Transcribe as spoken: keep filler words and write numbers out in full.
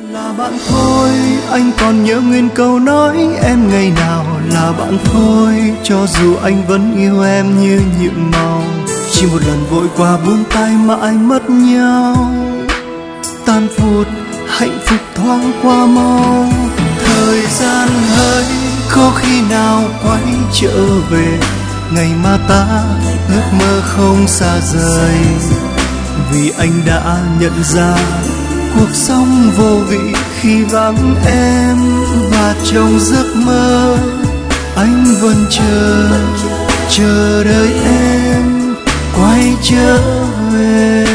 Là bạn thôi, anh còn nhớ nguyên câu nói em ngày nào là bạn thôi. Cho dù anh vẫn yêu em như nhiệm màu, chỉ một lần vội qua buông tay mà anh mất nhau. Tan phút hạnh phúc thoáng qua mau, thời gian hỡi có khi nào quay trở về ngày mà ta ước mơ không xa rời. Vì anh đã nhận ra cuộc sống vô vị khi vắng em, và trong giấc mơ anh vẫn chờ chờ đợi em quay trở về.